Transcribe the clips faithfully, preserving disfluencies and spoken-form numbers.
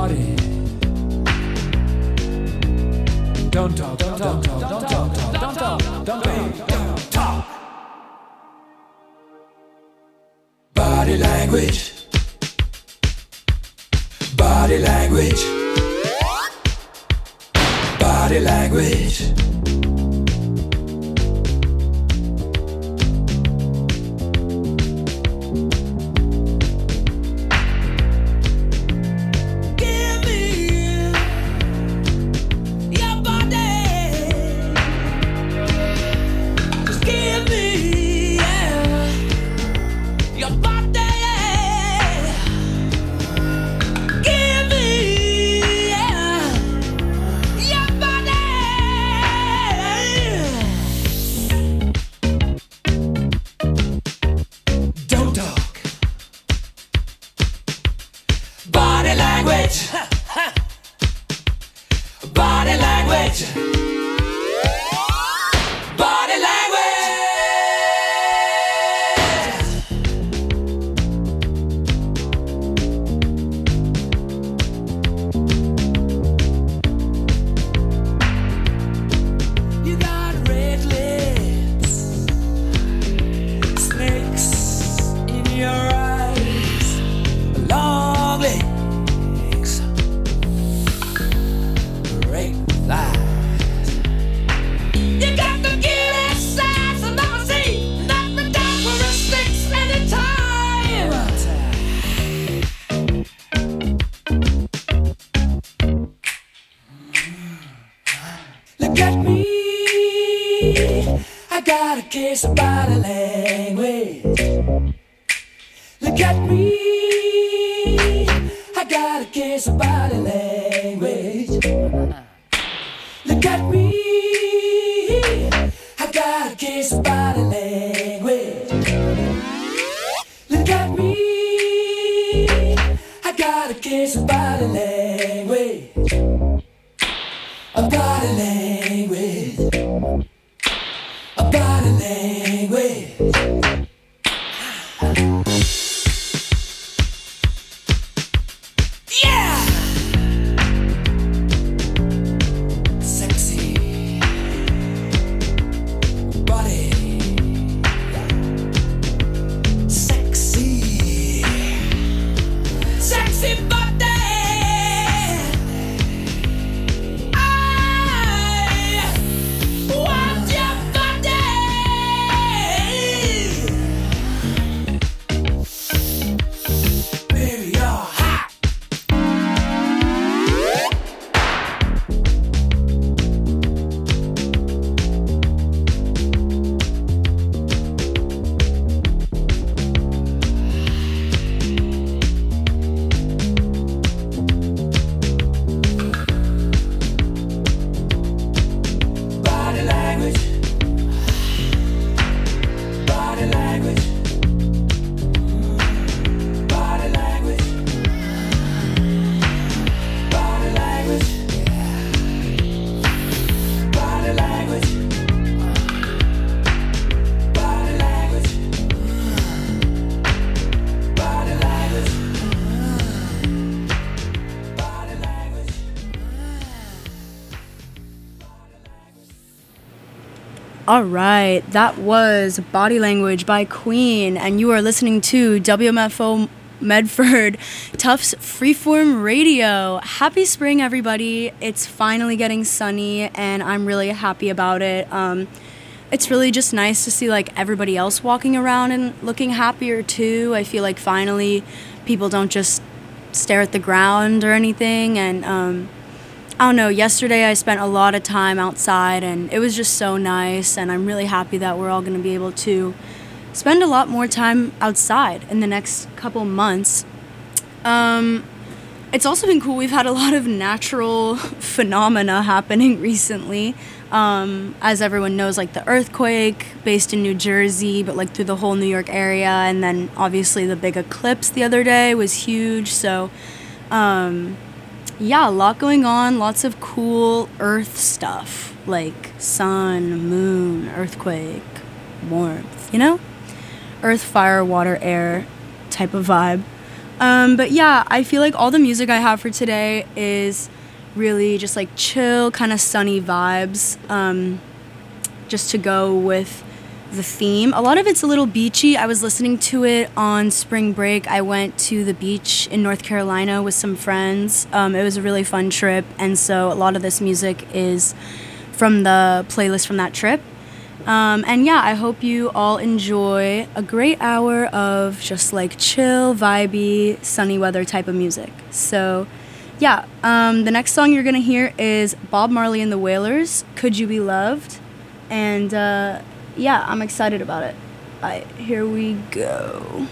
body. Don't talk, don't talk, don't talk, don't talk, don't talk, don't talk, don't talk. Body language. Body language. Body language. Body language. Body language. You got red lips, snakes in your eyes, long legs, great thighs. You got the cutest size I've ever seen. Not the characteristics anytime. Look at me, I got a case of body language. Look at me, I got a case of body language. Look at me, I got a case of body language. Look at me, I got a case of body language. A body language. A body language. Yeah! Sexy body. Sexy. Sexy body. I want your body. Baby, you're hot. Body language. Body language. Body language. Body language. Body language. Body language. Body language. Body language. All right, that was Body Language by Queen, and you are listening to W M F O Medford Tufts Freeform Radio. Happy spring, everybody. It's finally getting sunny, and I'm really happy about it. Um, it's really just nice to see like everybody else walking around and looking happier too. I feel like finally people don't just stare at the ground or anything, and um, I don't know, yesterday I spent a lot of time outside and it was just so nice, and I'm really happy that we're all going to be able to spend a lot more time outside in the next couple months. Um, it's also been cool. We've had a lot of natural phenomena happening recently. Um, as everyone knows, like the earthquake based in New Jersey, but like through the whole New York area, and then obviously the big eclipse the other day was huge. So, um... yeah, a lot going on, lots of cool earth stuff, like sun, moon, earthquake, warmth, you know? Earth, fire, water, air type of vibe. Um, but yeah, I feel like all the music I have for today is really just like chill, kind of sunny vibes, um, just to go with the theme. A lot of it's a little beachy. I was listening to it on spring break. I went to the beach in North Carolina with some friends. Um, it was a really fun trip, and so a lot of this music is from the playlist from that trip. Um, and yeah, I hope you all enjoy a great hour of just like chill, vibey, sunny weather type of music. So yeah, um, the next song you're gonna hear is Bob Marley and the Wailers, Could You Be Loved? And uh, yeah, I'm excited about it. All right, here we go.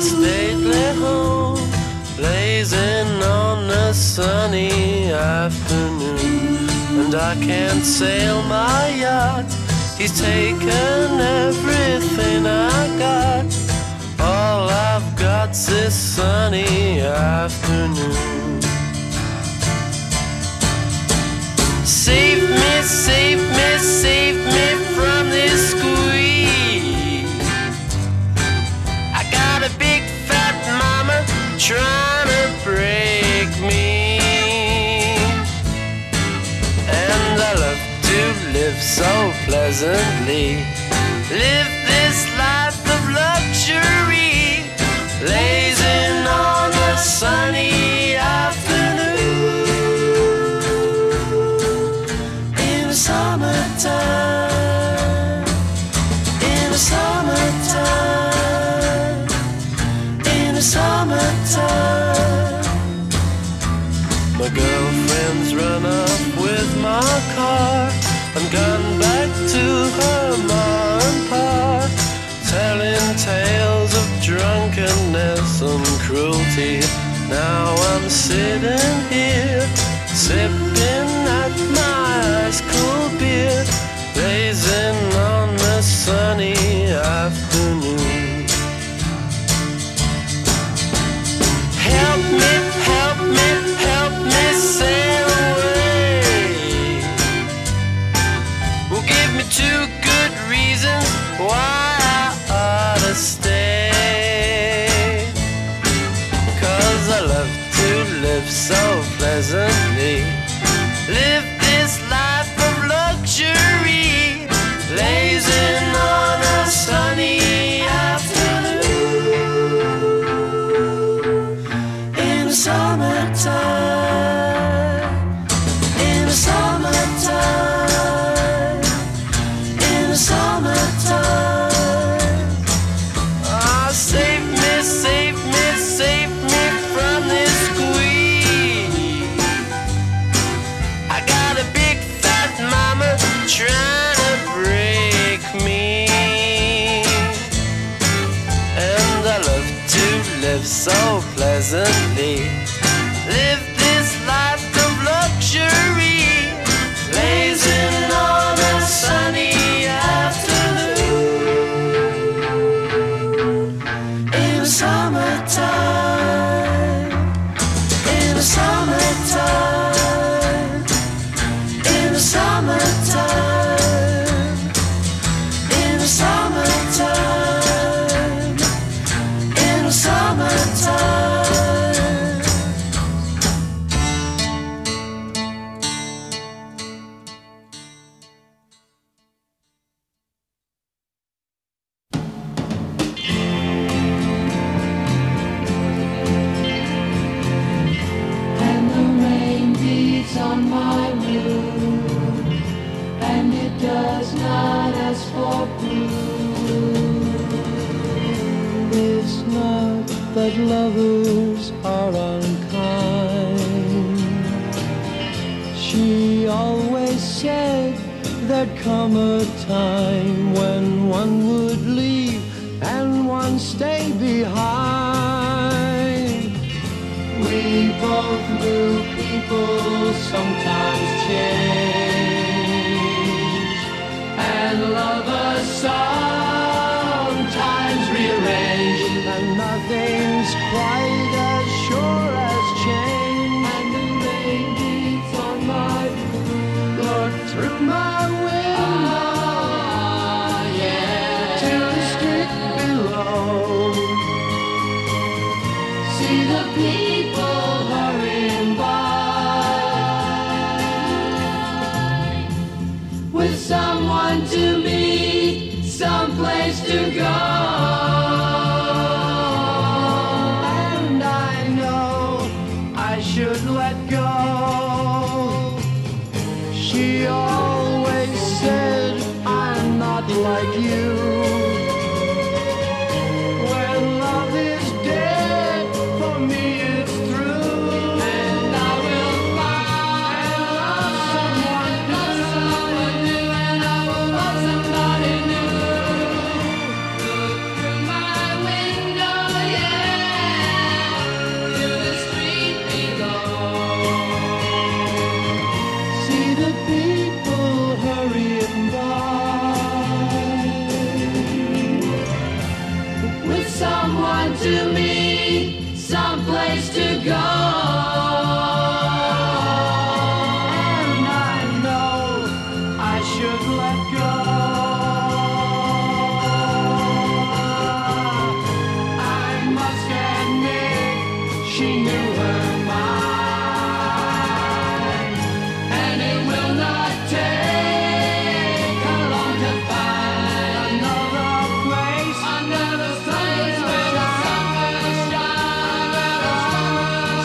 stately home, blazing on a sunny afternoon. And I can't sail my yacht, he's taken everything I got. All I've got's this sunny afternoon. Save me, save me, save me from this squeeze. I got a big fat mama trying to break me. And I love to live so pleasantly, live this life of luxury, blazing on a sunny afternoon. In the summertime, in the summertime, in the summertime. My girlfriend's run up with my car and gone back to her ma and pa, telling tales of drunkenness and cruelty. Now I'm sitting here, sipping at my ice cold beer, blazing on a sunny afternoon. Help me, help me, help me sail away. Well, give me two good reasons why I ought to stay. 'Cause I love to live so pleasantly, live this life of luxury, blazing on a sunny afternoon. In the summertime, in the summertime, in the summertime. Ah, save me, save me, save me from this squeeze. I got a big fat mama trying to break me. And I love to live so pleasantly, live this life of luxury, blazing on a sunny afternoon. In the summertime, in the summertime, in the summertime, in the summertime, in the summertime. And the rain beats on my roof, and it does not ask for proof. It's not that lovers are unkind. She always said there'd come a time when one would leave and one stay behind. We both knew people sometimes change, and lovers sometimes rearrange, and nothing's quite as sure as change. And the rain beats on my Look through my window ah, yeah. to the street below. See the people hurrying by, with someone to meet, someplace to go. And I know I should let go. She always said I'm not like you. When love is dead, for me it's through. And I will find love someone love someone new, and I will love somebody new. to meet, someplace to go. And I know I should let go. I must admit she knew her mind, And it will not take her long to find another place, another place where the sun will shine, where the sun will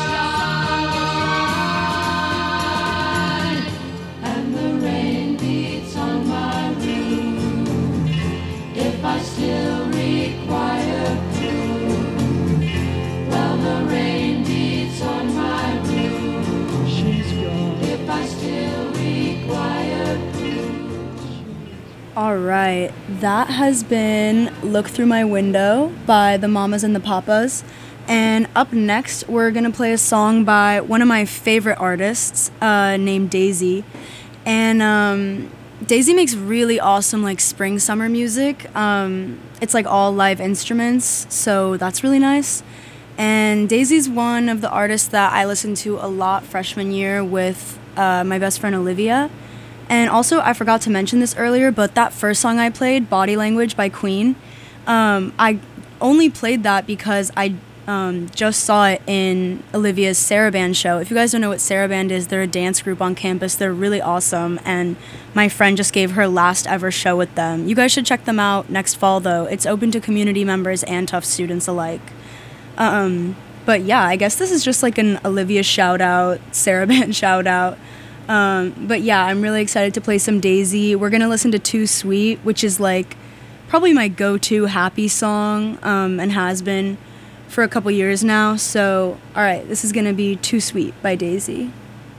shine. And the rain beats on my roof. If I still require proof, well, the rain beats on my roof. she's gone. If I still require proof. All right, that has been Look Through My Window by the Mamas and the Papas. And up next, we're going to play a song by one of my favorite artists uh, named Daisy. And um, Daisy makes really awesome like spring summer music. Um, it's like all live instruments, so that's really nice. And Daisy's one of the artists that I listened to a lot freshman year with uh, my best friend Olivia. And also, I forgot to mention this earlier, but that first song I played, Body Language by Queen, um, I only played that because I um, just saw it in Olivia's Saraband show. If you guys don't know what Saraband is, they're a dance group on campus. They're really awesome, and my friend just gave her last ever show with them. You guys should check them out next fall, though. It's open to community members and Tufts students alike. Um, but yeah, I guess this is just like an Olivia shout out, Saraband shout out. Um, but yeah, I'm really excited to play some Daisy. We're gonna listen to Too Sweet, which is like probably my go-to happy song, um, and has been for a couple years now. So, all right, this is gonna be Too Sweet by Daisy.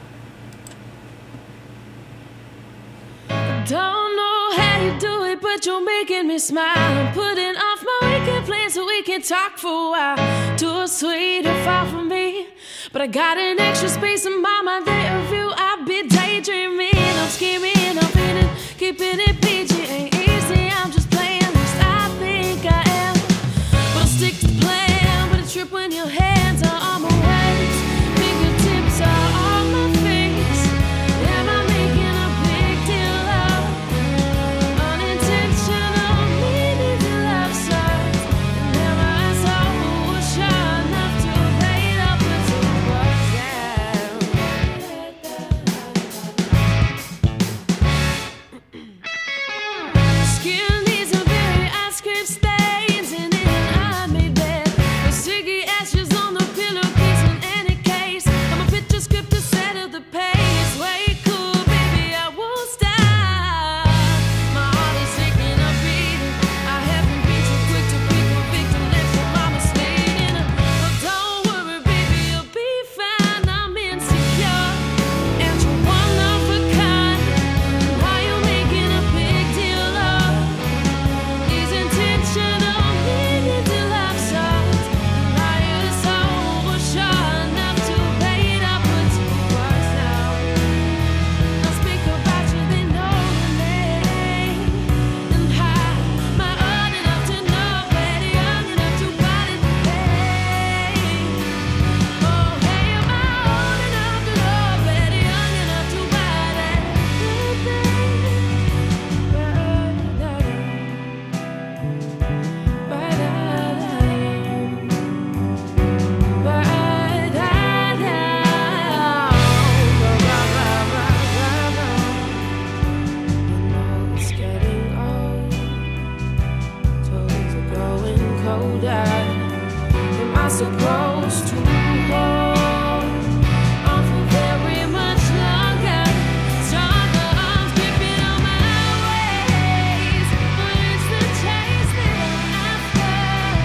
Don't know how you do it, but you're making me smile. I'm putting off my weekend plans so we can talk for a while. Too sweet and far from me, but I got an extra space in my mind there of you. I've been daydreaming, I'm scheming, I'm feeling, keeping it P G. Ain't easy, I'm just playing, at least I think I am. But I'll stick to the plan, but a trip when your hands are on my waist, fingertips are on my face. Am I making a big deal of unintentional needing to love songs? And am I so sure enough to play it up until it works out? Skin needs a very ice cream stains in it, and I made bed. The sticky ashes on the pillowcase in any case. I'm a picture script to set of the pace. Way cool, baby, I won't stop. My heart is taking a beating. I haven't been too quick to pick a victim, that's what my mistake. But don't worry, baby, you'll be fine. I'm insecure, and you're one of a kind. Why you making a big deal of these intentional needing to love songs? Why you so sure enough to play it up until it works out? I'll speak about you, they know your name. And how am I old enough to know, better young enough to body the pain? Oh, hey, am I old enough to know, better young enough to body the It's getting old, toes are growing colder. Am I supposed to hold on for very much longer? Stronger arms gripping on my waist, but it's the chase that I'm after.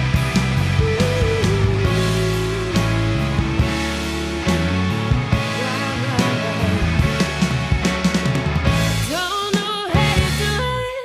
Don't know how you do it.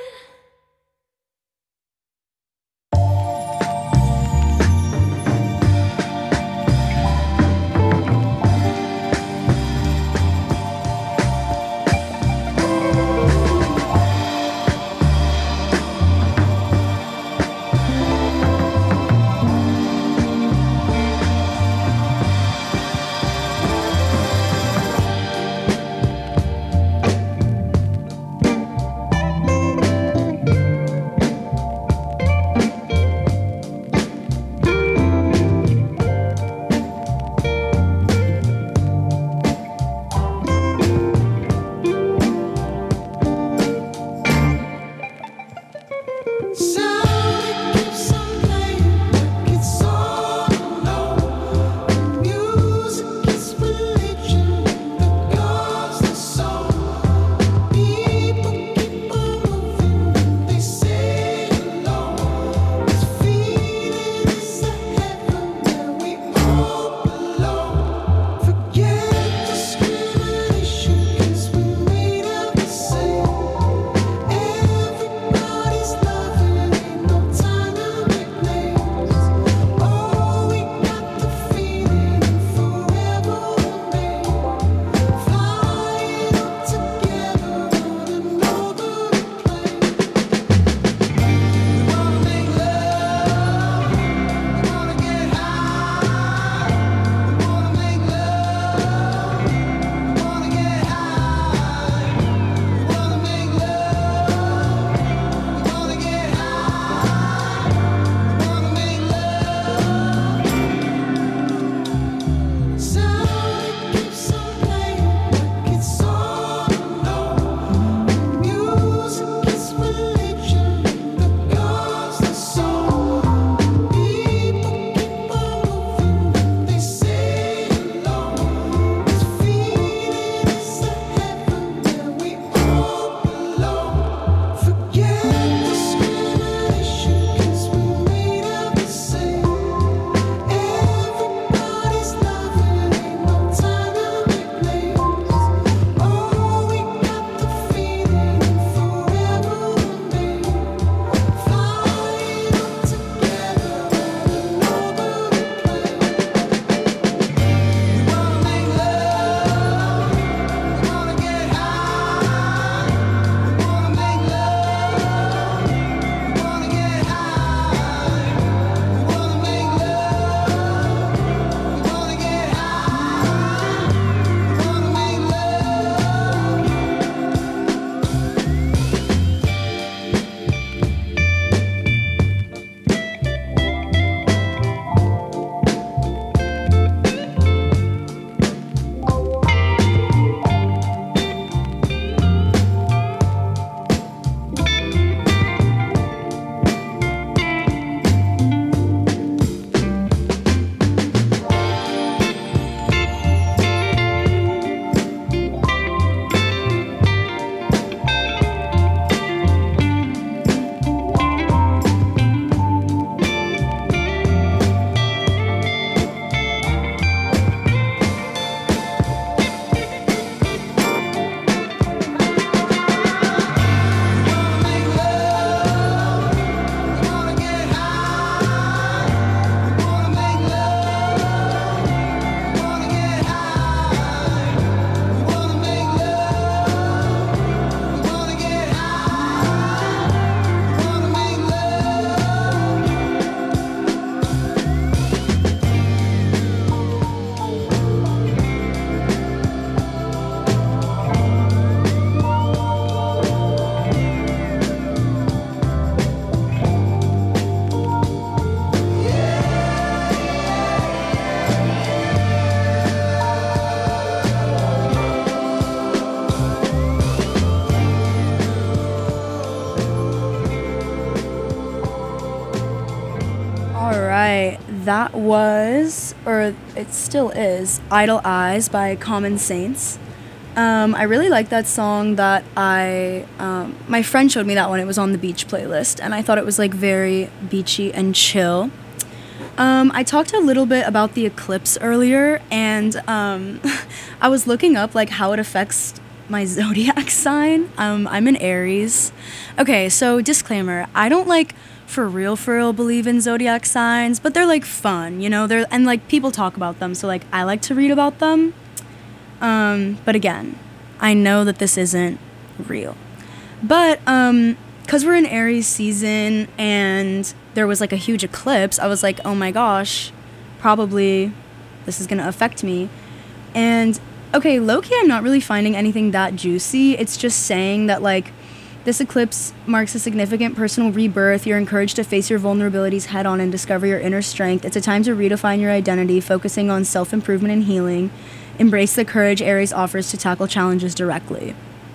Alright, that was, or it still is, Idle Eyes by Common Saints. Um, I really like that song that I, um, my friend showed me that one, it was on the beach playlist, and I thought it was like very beachy and chill. Um, I talked a little bit about the eclipse earlier, and um, I was looking up like how it affects my zodiac sign. Um, I'm an Aries. Okay, so disclaimer, I don't like for real for real believe in zodiac signs, but they're like fun, you know, they're and like people talk about them, so like I like to read about them. Um, but again, I know that this isn't real. But um because we're in Aries season and there was like a huge eclipse, I was like, oh my gosh, probably this is gonna affect me. And okay, low-key, I'm not really finding anything that juicy. It's just saying that, like, this eclipse marks a significant personal rebirth. You're encouraged to face your vulnerabilities head-on and discover your inner strength. It's a time to redefine your identity, focusing on self-improvement and healing. Embrace the courage Aries offers to tackle challenges directly.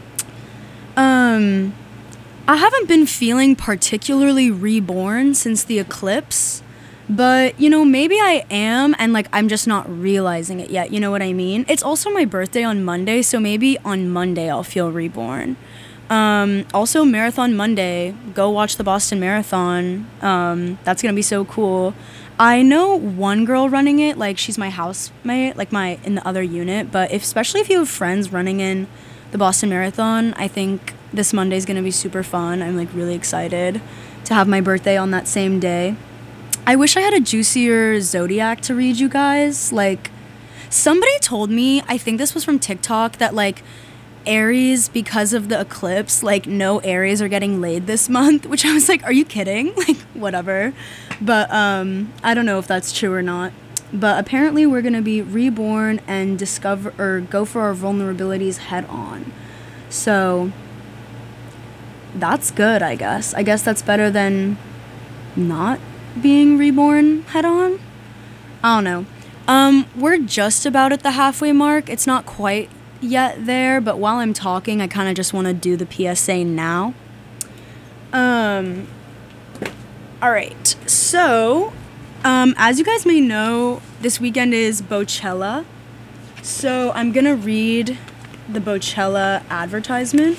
Um, I haven't been feeling particularly reborn since the eclipse. But, you know, maybe I am, and, like, I'm just not realizing it yet, you know what I mean? It's also my birthday on Monday, so maybe on Monday I'll feel reborn. Um, also, Marathon Monday, go watch the Boston Marathon. Um, that's gonna be so cool. I know one girl running it, like, she's my housemate, like, my, in the other unit, but if, especially if you have friends running in the Boston Marathon, I think this Monday's gonna be super fun. I'm, like, really excited to have my birthday on that same day. I wish I had a juicier zodiac to read you guys. Like, somebody told me, I think this was from TikTok, that, like, Aries, because of the eclipse, like, no Aries are getting laid this month, which I was like, are you kidding? Like, whatever. But, um, I don't know if that's true or not. But apparently we're gonna be reborn and discover, or go for our vulnerabilities head on. So, that's good, I guess. I guess that's better than not being reborn head on. I don't know. Um, we're just about at the halfway mark. It's not quite yet there, but while I'm talking, I kind of just want to do the P S A now. Um, all right. So, um, as you guys may know, this weekend is Bochella. So I'm gonna read the Bochella advertisement.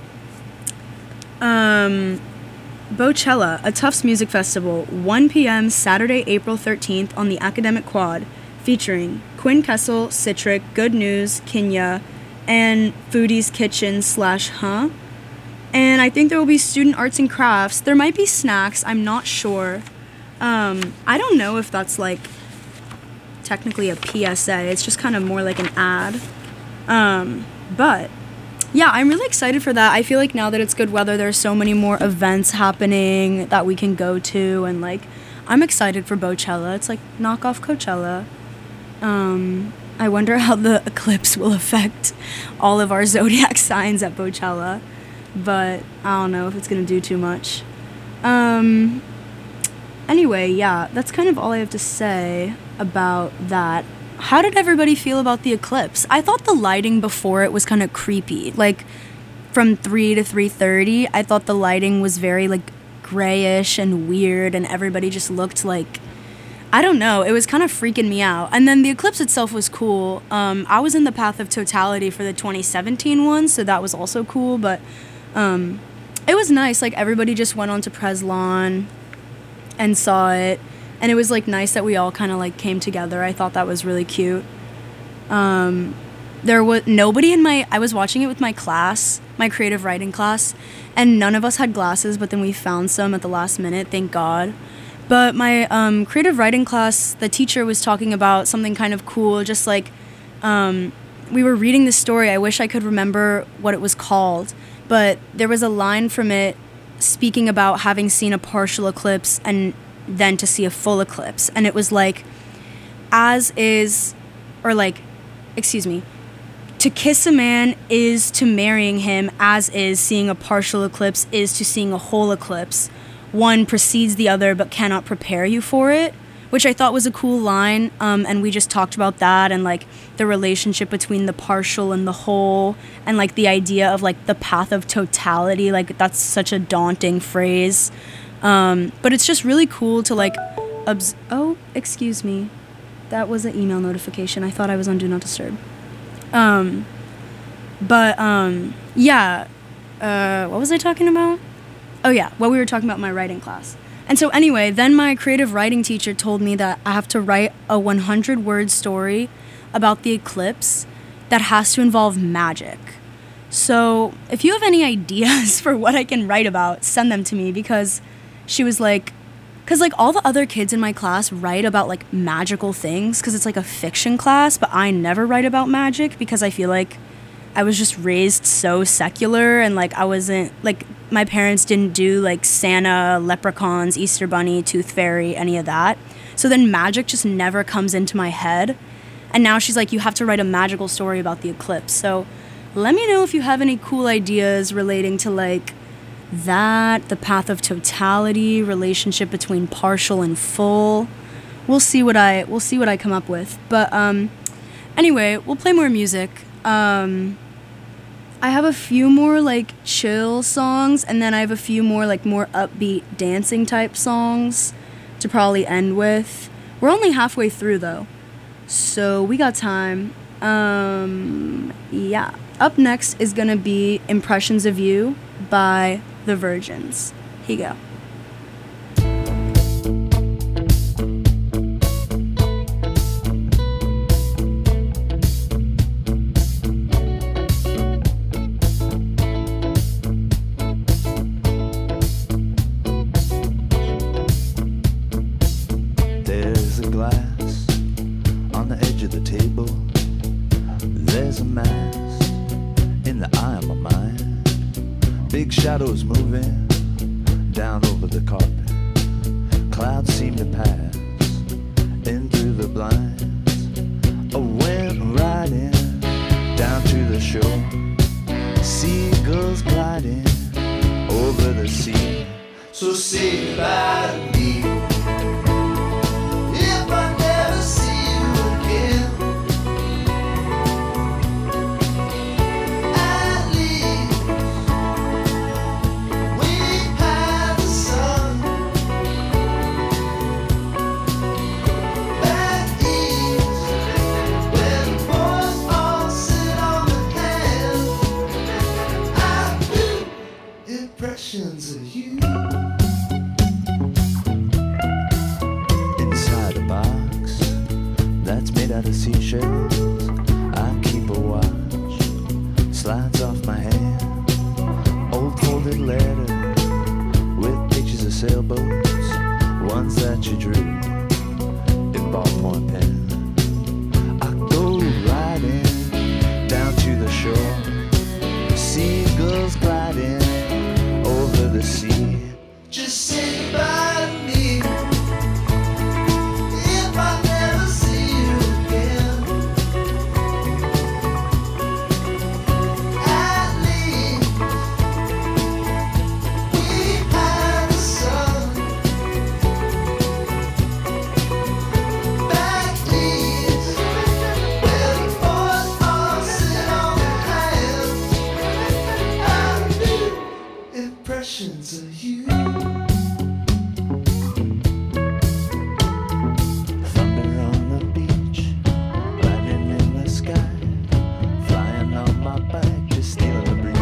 Um. Bochella, a Tufts music festival, one p.m. Saturday, April thirteenth on the Academic Quad, featuring Quinn Kessel, Citric, Good News, Kenya, and Foodie's Kitchen slash Huh. And I think there will be student arts and crafts. There might be snacks, I'm not sure. Um, I don't know if that's like technically a P S A, it's just kind of more like an ad. Um, but yeah, I'm really excited for that. I feel like now that it's good weather, there's so many more events happening that we can go to, and like, I'm excited for Bochella. It's like knockoff Coachella. Um, I wonder how the eclipse will affect all of our zodiac signs at Bochella, but I don't know if it's gonna do too much. Um, anyway, yeah, that's kind of all I have to say about that. How did everybody feel about the eclipse? I thought the lighting before it was kind of creepy. Like, from three to three thirty, I thought the lighting was very, like, grayish and weird, and everybody just looked like, I don't know, it was kind of freaking me out. And then the eclipse itself was cool. Um, I was in the path of totality for the twenty seventeen one, so that was also cool, but um, it was nice. Like, everybody just went on to Preslawn and saw it. And it was, like, nice that we all kind of, like, came together. I thought that was really cute. Um, there was nobody in my... I was watching it with my class, my creative writing class, and none of us had glasses, but then we found some at the last minute, thank God. But my um, creative writing class, the teacher was talking about something kind of cool, just, like, um, we were reading the story. I wish I could remember what it was called, but there was a line from it speaking about having seen a partial eclipse and then to see a full eclipse, and it was like, as is, or like, excuse me, to kiss a man is to marrying him, as is seeing a partial eclipse is to seeing a whole eclipse. One precedes the other but cannot prepare you for it, which I thought was a cool line. Um, and we just talked about that and like the relationship between the partial and the whole, and like the idea of like the path of totality. Like, that's such a daunting phrase. Um, but it's just really cool to like Obs- oh, excuse me. That was an email notification. I thought I was on Do Not Disturb. Um, but, um, yeah. Uh, what was I talking about? Oh, yeah. Well, we were talking about my writing class. And so anyway, then my creative writing teacher told me that I have to write a one hundred word story about the eclipse that has to involve magic. So if you have any ideas for what I can write about, send them to me, because she was like, because like all the other kids in my class write about like magical things because it's like a fiction class, but I never write about magic because I feel like I was just raised so secular, and like I wasn't like, my parents didn't do like Santa, leprechauns, Easter Bunny, Tooth Fairy, any of that. So then magic just never comes into my head. And now she's like, you have to write a magical story about the eclipse. So let me know if you have any cool ideas relating to like that, the path of totality, relationship between partial and full. We'll see what I we'll see what I come up with. But um anyway, we'll play more music. Um I have a few more like chill songs, and then I have a few more like more upbeat dancing type songs to probably end with. We're only halfway through though, so we got time. Um, yeah. Up next is gonna be Impressions of You by The Virgins. Here you go. There's a glass on the edge of the table. There's a mast in the eye of my mind. Big shadows moving down over the carpet. Clouds seem to pass in through the blinds. I went riding down to the shore. Seagulls gliding over the sea. So say goodbye to me. If I never see you again, at least we had the sun. Back east, where the boys all sit on the can, I do impressions of you. Inside a box that's made out of seashells, I keep a watch, slides off my hand. Old folded letter with pictures of sailboats, ones that you drew in ballpoint pen. I go riding down to the shore, seagulls gliding over the sea. Just say goodbye to me. If I never see you again, at least we had the sun. Back east, where the boys all sit on the cans, I do impressions of you. Thunder on the beach, lightning in the sky, flying on my back, just stealing the breeze.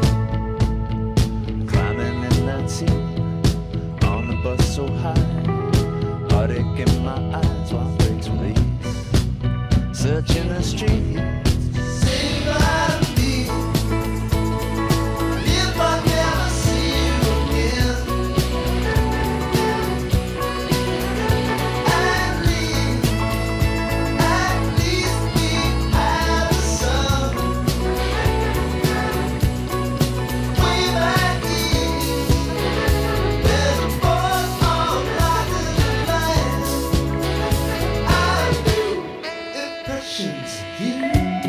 Climbing in that seat, on the bus so high, heartache in my eyes while brakes release. Searching the streets, say goodbye to me. If I never see you again, at least, at least we had the sun. Way back east, where the boys all rockin' the lights, I do impressions of you.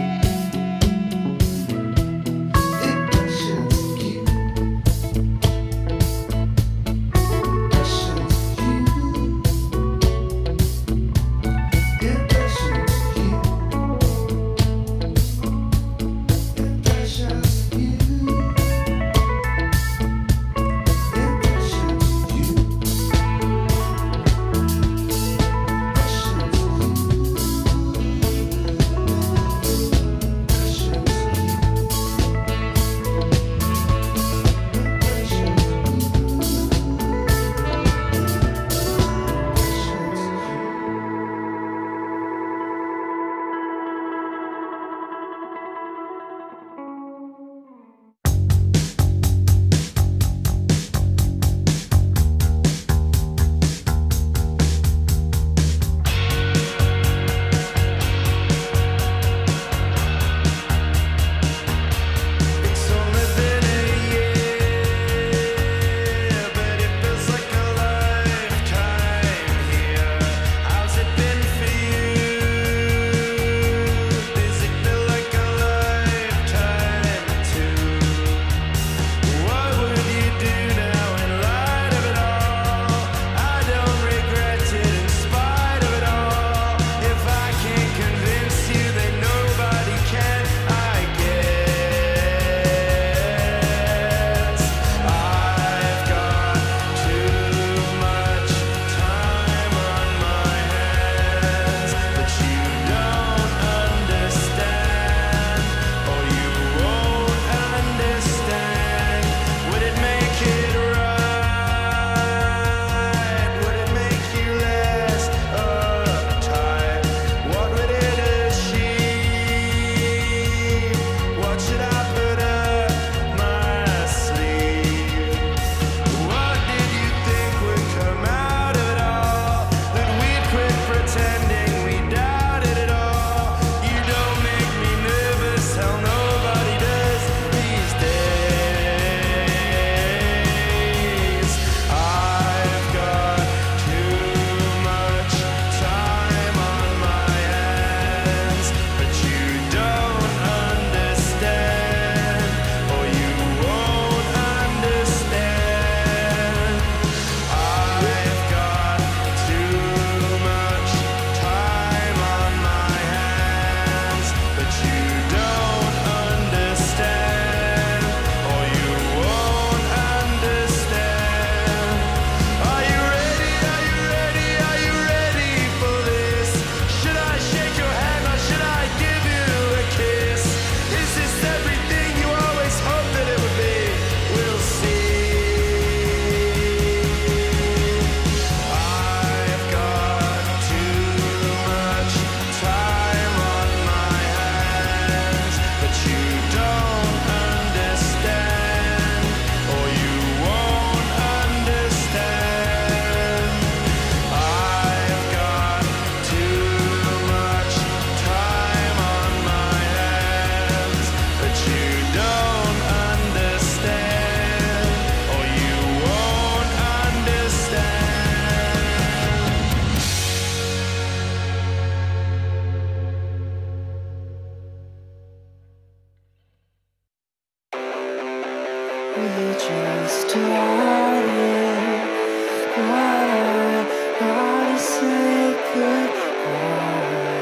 just started, but I gotta say goodbye.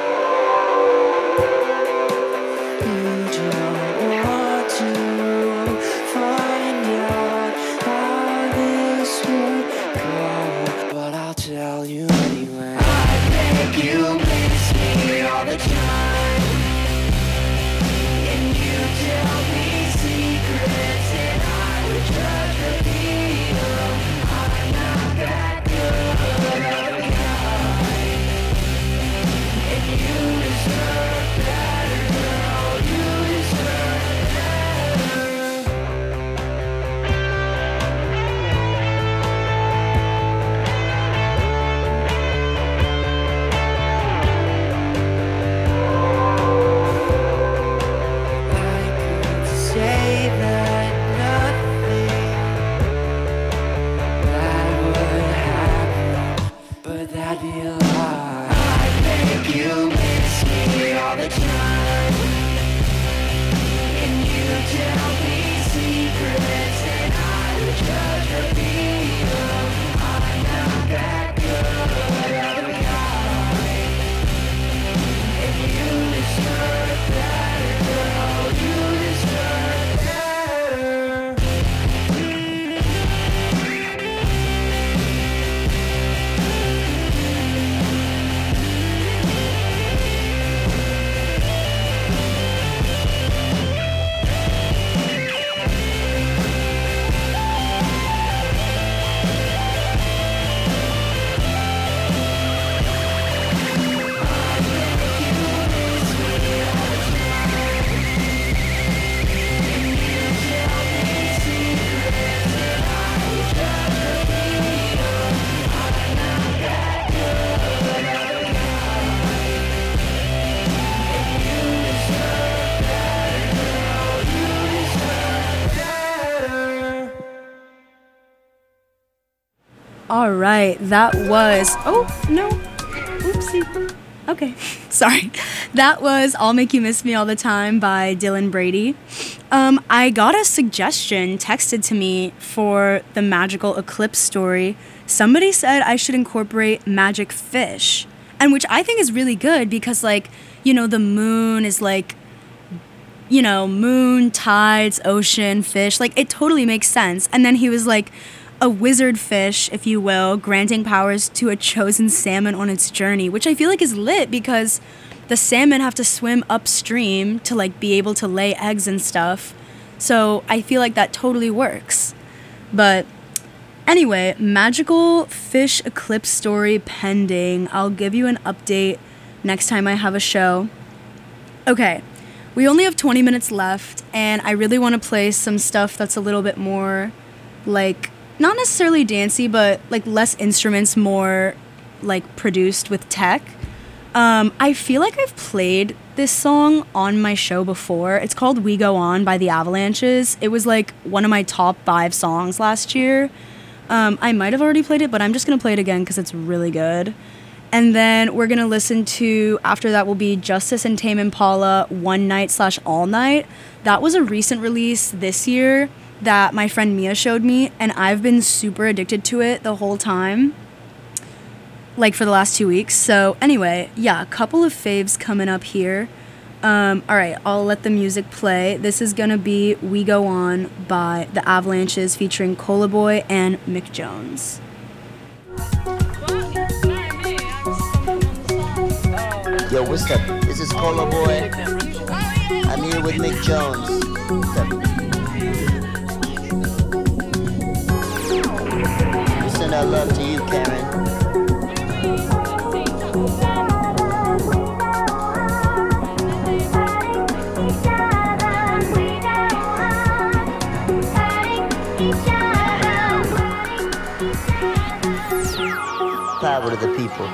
You don't want to find out how this would go, but I'll tell you anyway. I think you miss me all the time, and you tell me secrets, and I would judge repeat them. I'm not that good of a guy, and you deserve better, girl. You deserve say that nothing that would happen, but that'd be a lie. I think you miss me all the time, and you tell me secrets, and I would judge repeat them. I'm not that good of a guy, and you deserve better, girl. You deserve better. All right, that was. Oh, no. Oopsie. Okay, sorry. That was I'll Make You Miss Me All the Time by Dylan Brady. Um, I got a suggestion texted to me for the magical eclipse story. Somebody said I should incorporate magic fish, and which I think is really good because, like, you know, the moon is like, you know, moon, tides, ocean, fish. Like, it totally makes sense. And then he was like, a wizard fish, if you will, granting powers to a chosen salmon on its journey, which I feel like is lit because the salmon have to swim upstream to, like, be able to lay eggs and stuff. So I feel like that totally works. But anyway, magical fish eclipse story pending. I'll give you an update next time I have a show. Okay, we only have twenty minutes left, and I really want to play some stuff that's a little bit more, like, not necessarily dancey, but like less instruments, more like produced with tech. Um, I feel like I've played this song on my show before. It's called We Go On by the Avalanches. It was like one of my top five songs last year. Um, I might have already played it, but I'm just going to play it again because it's really good. And then we're going to listen to, after that will be Justice and Tame Impala, One Night slash All Night. That was a recent release this year that my friend Mia showed me, and I've been super addicted to it the whole time, like for the last two weeks. So anyway, yeah, a couple of faves coming up here. Um, all right, I'll let the music play. This is gonna be We Go On by the Avalanches featuring Cola Boy and Mick Jones. Yo, what's up? This is Cola Boy. I'm here with Mick Jones. What's up? Send our love to you, Karen. Power to the people.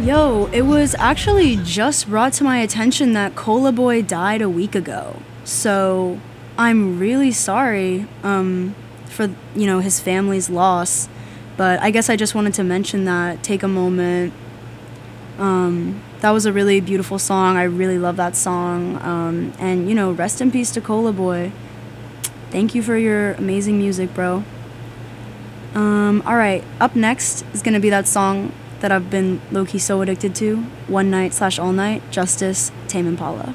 Yo, it was actually just brought to my attention that Cola Boy died a week ago. So I'm really sorry um, for, you know, his family's loss. But I guess I just wanted to mention that, take a moment. Um, that was a really beautiful song. I really love that song. Um, and, you know, rest in peace to Cola Boy. Thank you for your amazing music, bro. Um, alright, up next is gonna be that song that I've been low-key so addicted to, One Night slash All Night, Justice, Tame Impala.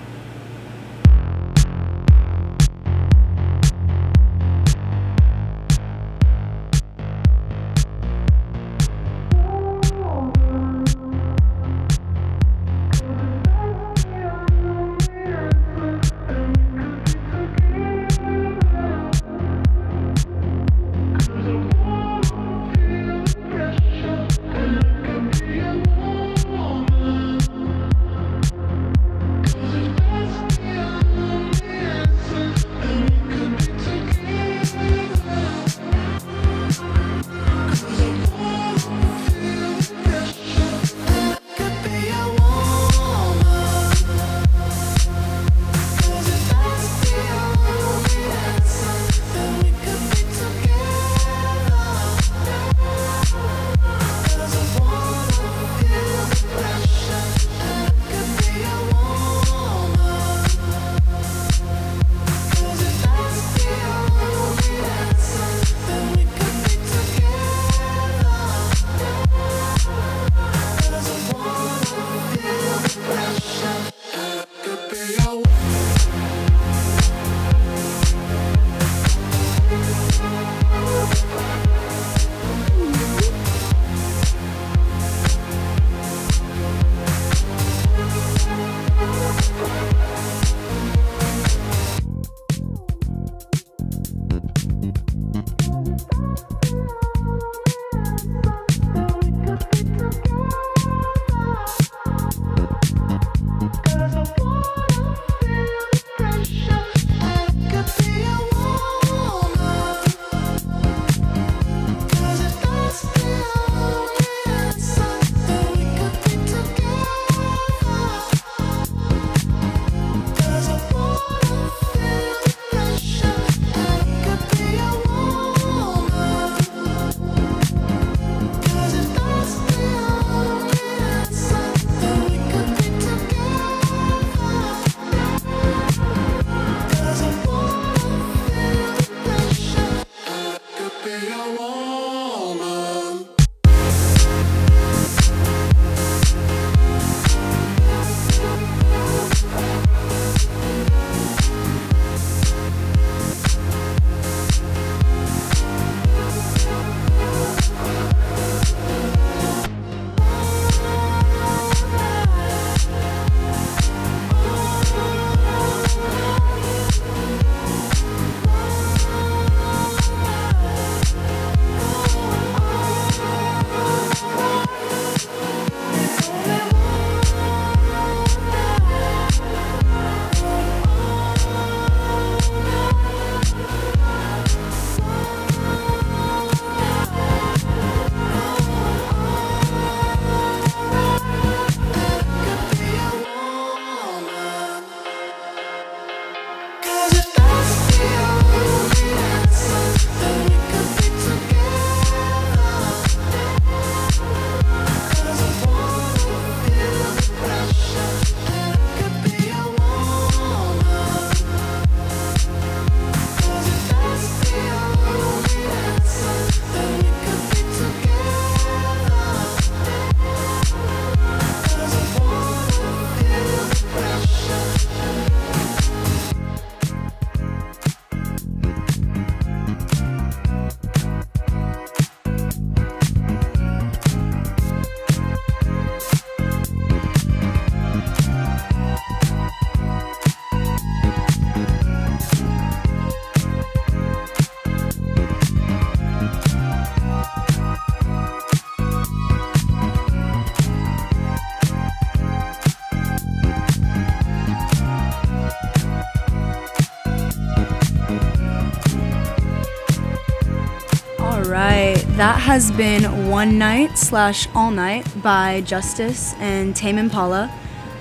that has been One Night slash All Night by Justice and Tame Impala.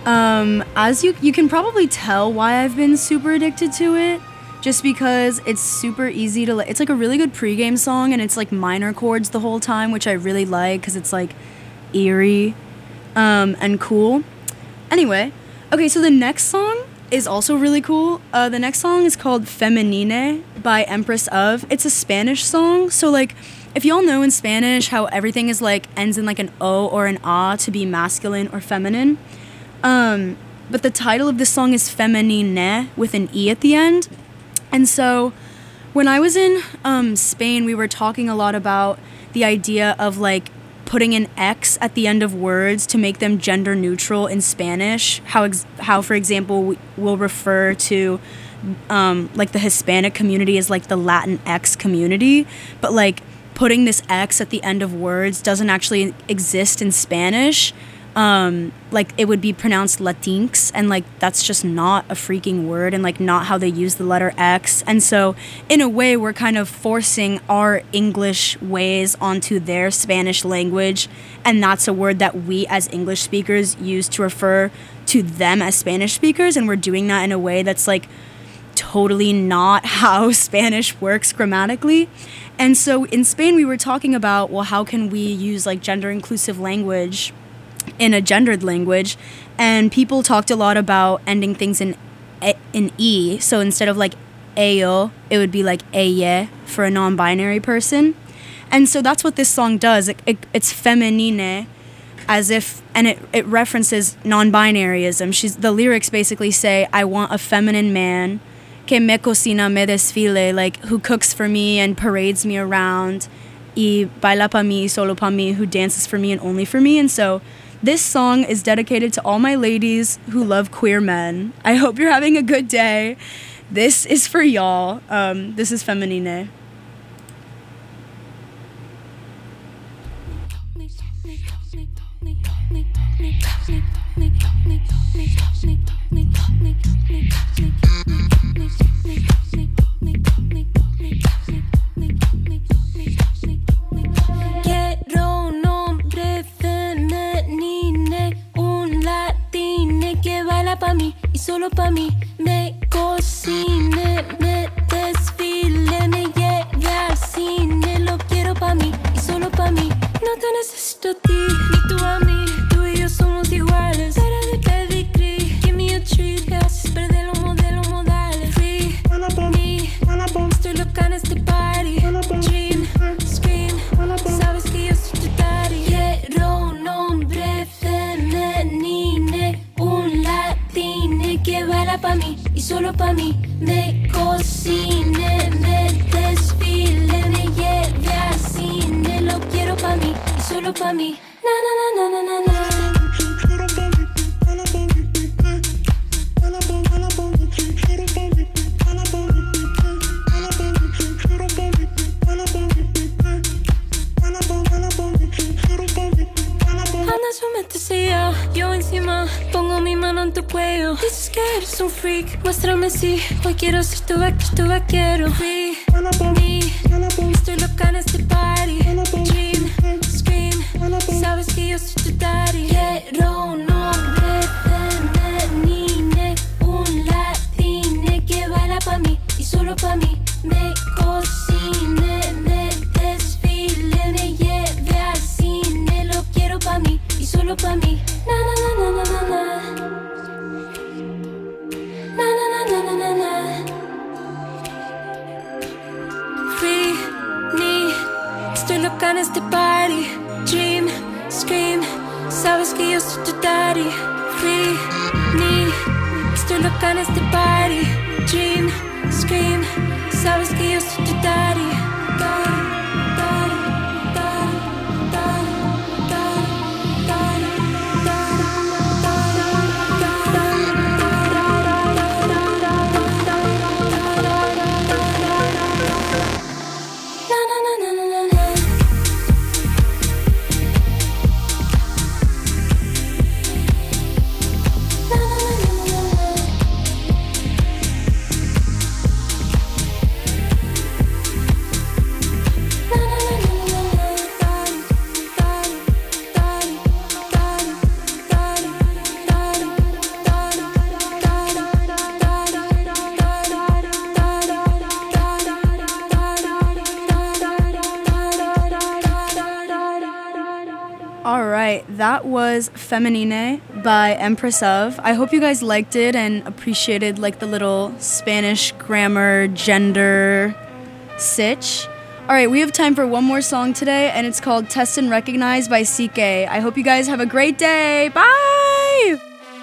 Um, as you you can probably tell why I've been super addicted to it, just because it's super easy to, it's like a really good pregame song, and it's like minor chords the whole time, which I really like because it's like eerie um, and cool. Anyway, okay, so the next song is also really cool. Uh, the next song is called Femenine by Empress of. It's a Spanish song, so like if y'all know in Spanish how everything is like ends in like an O or an A to be masculine or feminine. Um, but the title of this song is Femenine with an E at the end. And so when I was in um, Spain, we were talking a lot about the idea of like putting an X at the end of words to make them gender neutral in Spanish. How, ex- how for example, we- we'll refer to um, like the Hispanic community as like the Latin X community. But like putting this X at the end of words doesn't actually exist in Spanish. Um, like it would be pronounced Latinx, and like that's just not a freaking word, and like not how they use the letter X. And so in a way we're kind of forcing our English ways onto their Spanish language, and that's a word that we as English speakers use to refer to them as Spanish speakers, and we're doing that in a way that's like totally not how Spanish works grammatically. And so in Spain we were talking about, well, how can we use like gender inclusive language in a gendered language, and people talked a lot about ending things in in E. So instead of like ayo, it would be like eye for a non-binary person. And so that's what this song does. It, it, it's feminine, as if, and it, it references non-binaryism. She's the lyrics basically say, I want a feminine man que me cocina, me desfile, like who cooks for me and parades me around, y baila pa mí, solo pa mí, who dances for me and only for me. And so this song is dedicated to all my ladies who love queer men. I hope you're having a good day. This is for y'all. Um, this is Femenine. Quiero un hombre femenine, un latine que baila pa' mí y solo pa' mí. Me cocine, me desfile, me lleve al cine. Lo quiero pa' mí y solo pa' mí. No te necesito a ti, ni tú a mí. Tú y yo somos iguales. Cara de pedigree, give me a treat. Me haces perder los modelos modales. Free me, estoy loca en este party. Dream, scream, sabes que yo soy tu daddy. Quiero un hombre femenine, un latine que baila pa' mí y solo pa' mí. Me cocine, me desfile, me lleve al cine. Lo quiero pa' mí y solo pa' mí. Na na na na na na na. Anda, sometesía, yo encima pongo mi mano en tu cuello. Dices que eres un freak, muéstrame si hoy quiero ser tu vaquero, tu vaquero. Free me, estoy loca en este party. Dream, scream, sabes que yo soy tu daddy. Quiero un hombre femenine, un latine que baila pa' mí y solo pa' mí. Me cocine, me desfile, me lleve al cine. Lo quiero pa' mí y solo pa' mí. Na na na na na na na. Na na na na na na na. Free me, estoy loca en este party. Dream, scream, sabes que yo soy tu daddy. Free me, estoy loca en este party. Dream, scream, sabes que yo soy tu daddy. Daddy, daddy, daddy, daddy, daddy, daddy. Na na na na na na na. Na na na na na na. right, that was Feminine by Empress of. I hope you guys liked it and appreciated like the little Spanish grammar, gender sitch. All right, we have time for one more song today, and it's called Test and Recognize by C K. I hope you guys have a great day. Bye!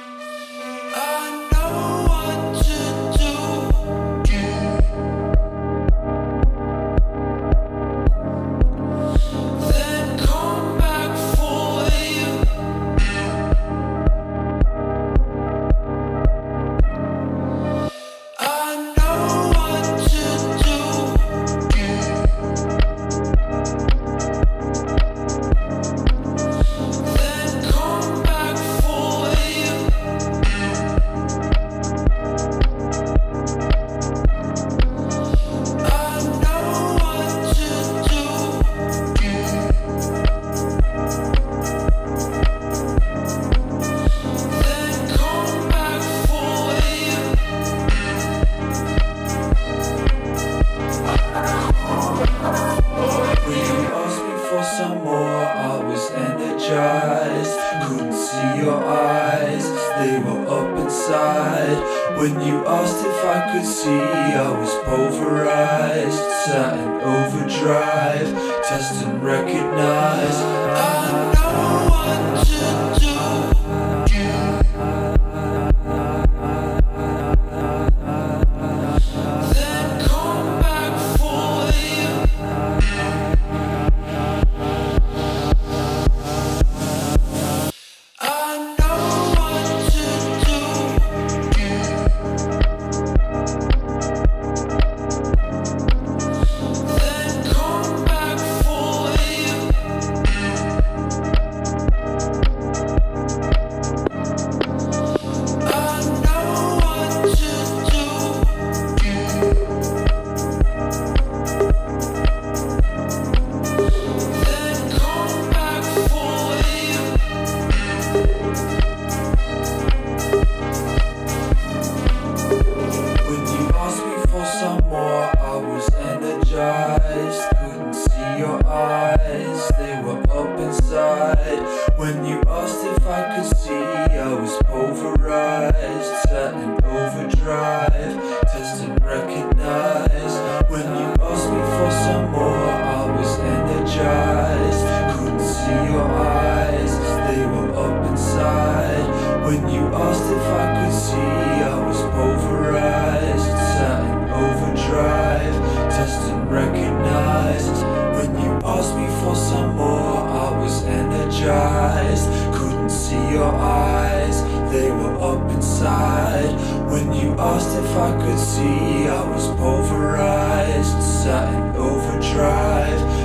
When you asked if I could see, I was pulverized, sat in overdrive, test and recognize. I know what to do. Then come back for you. I know what to do. Couldn't see your eyes, they were up inside. When you asked if I could see, I was pulverized, sat in overdrive, test and recognize. When you asked me for some more, I was energized. Couldn't see your eyes, they were up inside. When you asked if I could see, I was pulverized, sat in overdrive, test and recognized. When you asked me for some more, I was energized. Couldn't see your eyes, they were up inside. When you asked if I could see, I was pulverized, sat in overdrive,